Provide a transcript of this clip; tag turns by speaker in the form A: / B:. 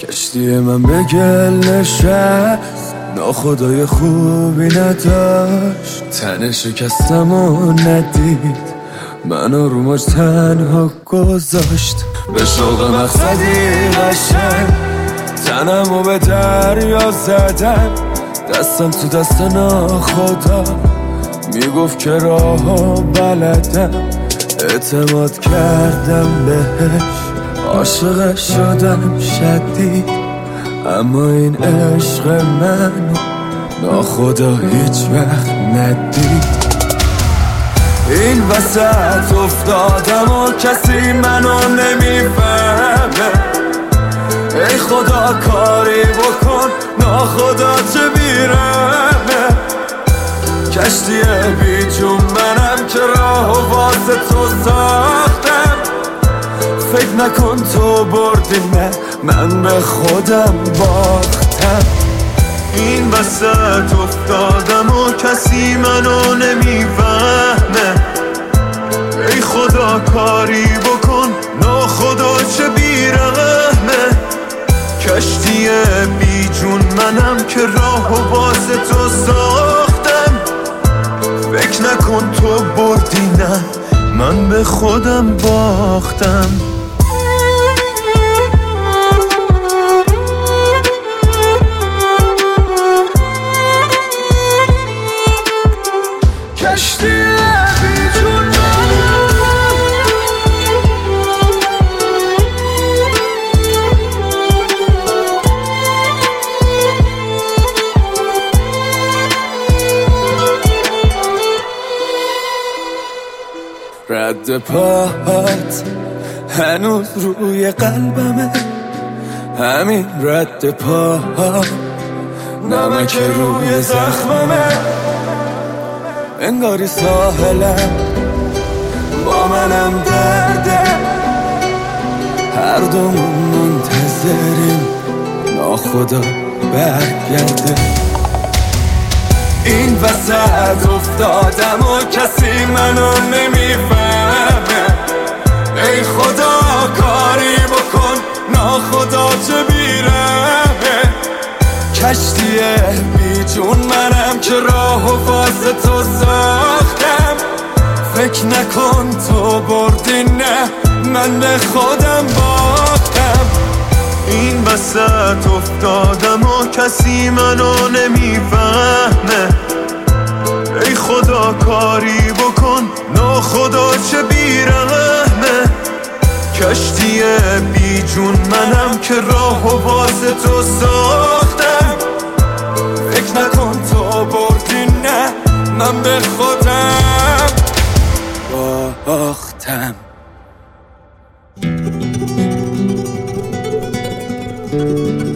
A: کشتی من به گل نشست، ناخدای خوبی نداشت، تن شکستم و ندید، منو رو موج تنها گذاشت. به شوق مقصدی قشنگ تنمو به دریا زدم، دستم تو دست ناخدا میگفت که راهو بلدم. اعتماد کردم بهش، عاشقش شدم شدید، اما این عشق منو ناخدا هیچ وقت ندید. این وسط افتادم و کسی منو نمیفهمه، ای خدا کاری بکن ناخدا چه بیرمه. کشتی بی جون منم که راهو واسه تو ساختم، فکر نکن تو بردی نه من به خودم باختم. این وسط افتادم و کسی منو نمیفهمه، ای خدا کاری بکن ناخدا چه بیرحمه. کشتی بی جون منم که راهو واسه تو ساختم، فکر نکن تو بردی نه من به خودم باختم. کشتی بی جون رد پاهات هنوز روی قلبمه، همین رد پاها نمک روی زخممه. انگاری ساحلم با منم درده، هر دومون منتظریم ناخدا برگرده. این وسط افتادم و کسی منو نمیفهمه، ای خدا کاری بکن ناخدا چه بیرمه. کشتی بی جون منم که راهو واسه تو ساختم، فکر نکن تو بردی نه من به خودم باختم. این وسط افتادم و کسی منو نمیفهمه، ای خدا کاری بکن ناخدا چه بیرحمه. کشتی بی جون منم که راهو واسه تو ساختم، فکر نکن تو بردی نه من به خودم باختم.